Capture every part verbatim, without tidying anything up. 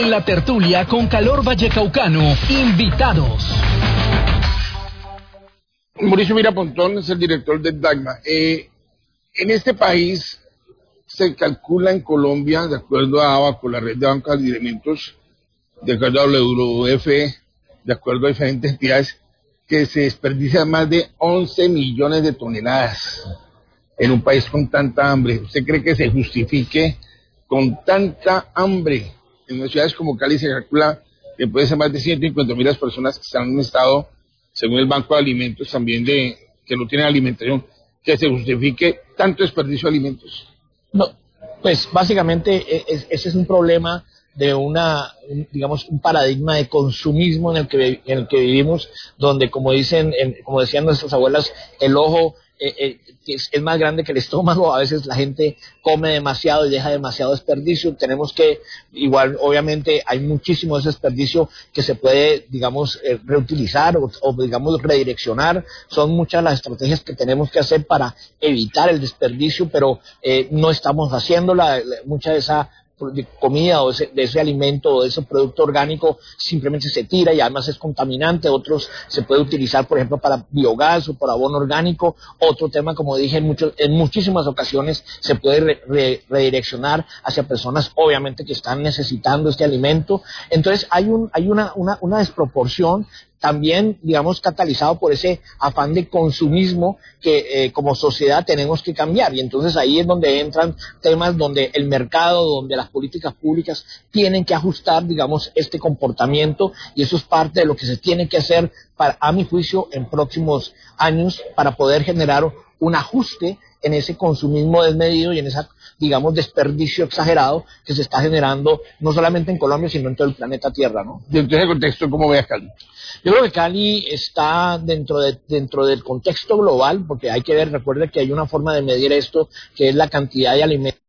En la tertulia con Calor Vallecaucano, invitados. Mauricio Mirapontón es el director de DACMA. Eh, en este país se calcula en Colombia, de acuerdo a ABACO, la red de bancos de alimentos, de acuerdo a W W F, de acuerdo a diferentes entidades, que se desperdician más de once millones de toneladas en un país con tanta hambre. ¿Usted cree que se justifique con tanta hambre? En las ciudades como Cali se calcula que puede ser más de ciento cincuenta mil las personas que están en un estado, según el Banco de Alimentos, también de que no tienen alimentación, que se justifique tanto desperdicio de alimentos. No, pues básicamente es, ese es un problema de una, un, digamos, un paradigma de consumismo en el que en el que vivimos, donde como dicen, en, como decían nuestras abuelas, el ojo eh, eh, es, es más grande que el estómago. A veces la gente come demasiado y deja demasiado desperdicio. Tenemos que, igual, obviamente, hay muchísimo de ese desperdicio que se puede, digamos, eh, reutilizar o, o, digamos, redireccionar. Son muchas las estrategias que tenemos que hacer para evitar el desperdicio, pero eh, no estamos haciéndola. Mucha de esa de comida o de ese, de ese alimento o de ese producto orgánico simplemente se tira y además es contaminante. Otros se puede utilizar, por ejemplo, para biogás o por abono orgánico. Otro tema, como dije, en, muchos, en muchísimas ocasiones se puede re, re, redireccionar hacia personas obviamente que están necesitando este alimento. Entonces hay un hay una una, una desproporción, también, digamos, catalizado por ese afán de consumismo que eh, como sociedad tenemos que cambiar. Y entonces ahí es donde entran temas donde el mercado, donde las políticas públicas tienen que ajustar, digamos, este comportamiento, y eso es parte de lo que se tiene que hacer, para, a mi juicio, en próximos años, para poder generar un ajuste en ese consumismo desmedido y en esa, digamos, desperdicio exagerado que se está generando no solamente en Colombia, sino en todo el planeta Tierra, ¿no? Y entonces, el contexto, ¿cómo ve a Cali? Yo creo que Cali está dentro de dentro del contexto global, porque hay que ver, recuerde que hay una forma de medir esto, que es la cantidad de alimentos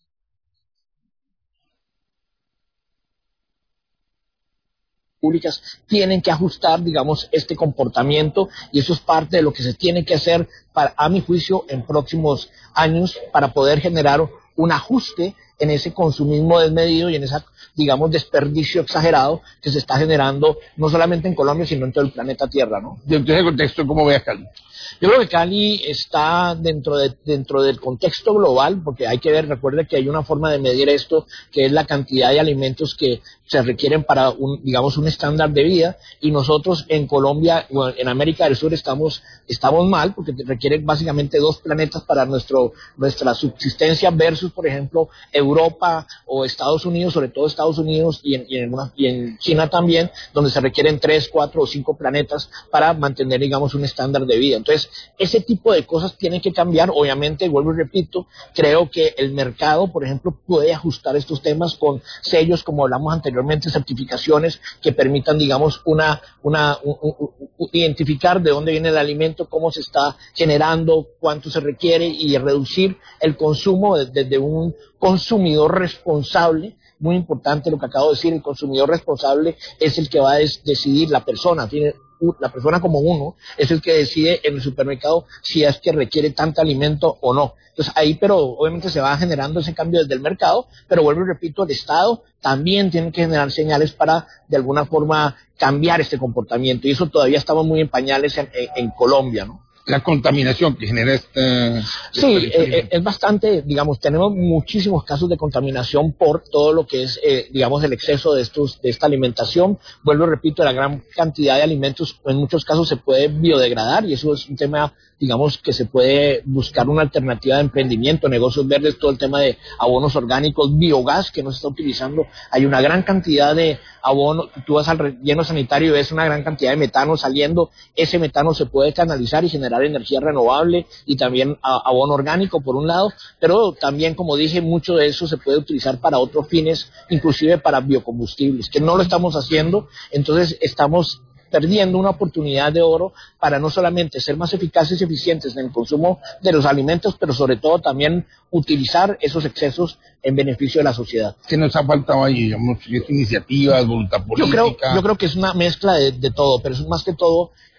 públicas tienen que ajustar, digamos, este comportamiento, y eso es parte de lo que se tiene que hacer, para, a mi juicio, en próximos años, para poder generar un ajuste en ese consumismo desmedido y en esa, digamos, desperdicio exagerado que se está generando no solamente en Colombia, sino en todo el planeta Tierra, ¿no? Y entonces, el contexto, ¿cómo ve a Cali? Yo creo que Cali está dentro de dentro del contexto global, porque hay que ver, recuerde que hay una forma de medir esto, que es la cantidad de alimentos que se requieren para un, digamos, un estándar de vida, y nosotros en Colombia, bueno, en América del Sur estamos estamos mal, porque requieren básicamente dos planetas para nuestro nuestra subsistencia, versus, por ejemplo, Europa o Estados Unidos, sobre todo Estados Unidos y en, y en, una, y en China también, donde se requieren tres, cuatro o cinco planetas para mantener, digamos, un estándar de vida. Entonces, ese tipo de cosas tienen que cambiar. Obviamente, vuelvo y repito, creo que el mercado, por ejemplo, puede ajustar estos temas con sellos, como hablamos anteriormente, certificaciones que permitan, digamos, una, una, un, un, un, identificar de dónde viene el alimento, cómo se está generando, cuánto se requiere, y reducir el consumo desde de, de un consumidor responsable. Muy importante lo que acabo de decir, el consumidor responsable es el que va a des- decidir, la persona, tiene la persona como uno, es el que decide en el supermercado si es que requiere tanto alimento o no. Entonces ahí, pero obviamente se va generando ese cambio desde el mercado, pero vuelvo y repito, el Estado también tiene que generar señales para de alguna forma cambiar este comportamiento, y eso todavía estamos muy en pañales en, en, en Colombia, ¿no? La contaminación que genera esta... Sí, eh, es bastante, digamos, tenemos muchísimos casos de contaminación por todo lo que es, eh, digamos, el exceso de estos de esta alimentación. Vuelvo y repito, la gran cantidad de alimentos en muchos casos se puede biodegradar, y eso es un tema, digamos, que se puede buscar una alternativa de emprendimiento, negocios verdes, todo el tema de abonos orgánicos, biogás que no se está utilizando. Hay una gran cantidad de abono, tú vas al relleno sanitario y ves una gran cantidad de metano saliendo. Ese metano se puede canalizar y generar energía renovable, y también abono orgánico por un lado, pero también, como dije, mucho de eso se puede utilizar para otros fines, inclusive para biocombustibles, que no lo estamos haciendo. Entonces estamos perdiendo una oportunidad de oro para no solamente ser más eficaces y eficientes en el consumo de los alimentos, pero sobre todo también utilizar esos excesos en beneficio de la sociedad. ¿Qué nos ha faltado ahí? Digamos, iniciativas, voluntad política. Yo creo, yo creo que es una mezcla de, de todo, pero es más que todo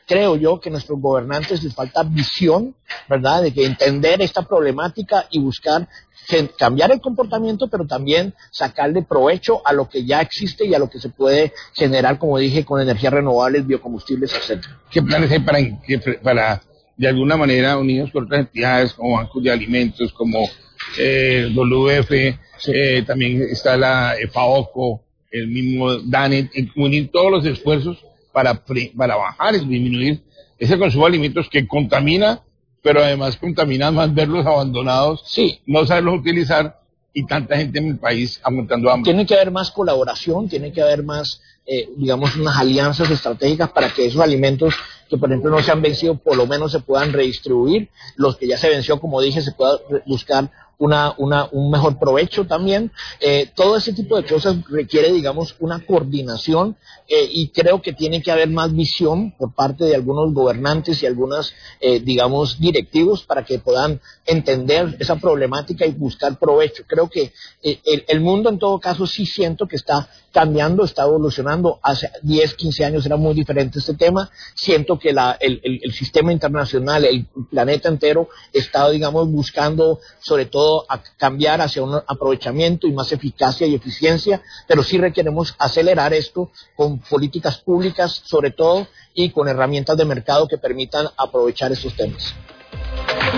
creo yo que a nuestros gobernantes les falta visión, ¿verdad?, de que entender esta problemática y buscar cambiar el comportamiento, pero también sacarle provecho a lo que ya existe y a lo que se puede generar, como dije, con energías renovables, biocombustibles, etcétera. ¿Qué planes hay para, para de alguna manera, unidos con otras entidades como bancos de alimentos, como eh, W F, sí. eh, también está la FAOCO, el mismo DANET, unir todos los esfuerzos para, para bajar y disminuir ese consumo de alimentos que contamina, pero además contamina más verlos abandonados, sí. no saberlos utilizar y tanta gente en el país aguantando hambre. Tiene que haber más colaboración, tiene que haber más, eh, digamos, unas alianzas estratégicas para que esos alimentos que, por ejemplo, no se han vencido, por lo menos se puedan redistribuir. Los que ya se venció, como dije, se pueda buscar una, una, un mejor provecho también. Eh, todo ese tipo de cosas requiere, digamos, una coordinación eh, y creo que tiene que haber más visión por parte de algunos gobernantes y algunos, eh, digamos, directivos para que puedan entender esa problemática y buscar provecho. Creo que eh, el, el mundo, en todo caso, sí siento que está cambiando, está evolucionando. Hace diez, quince años era muy diferente este tema. Siento que la, el, el, el sistema internacional, el planeta entero, está, digamos, buscando sobre todo a cambiar hacia un aprovechamiento y más eficacia y eficiencia, pero sí requeremos acelerar esto con políticas públicas sobre todo y con herramientas de mercado que permitan aprovechar estos temas.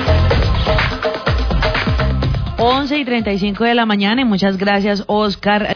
once y treinta y cinco de la mañana y muchas gracias, Oscar.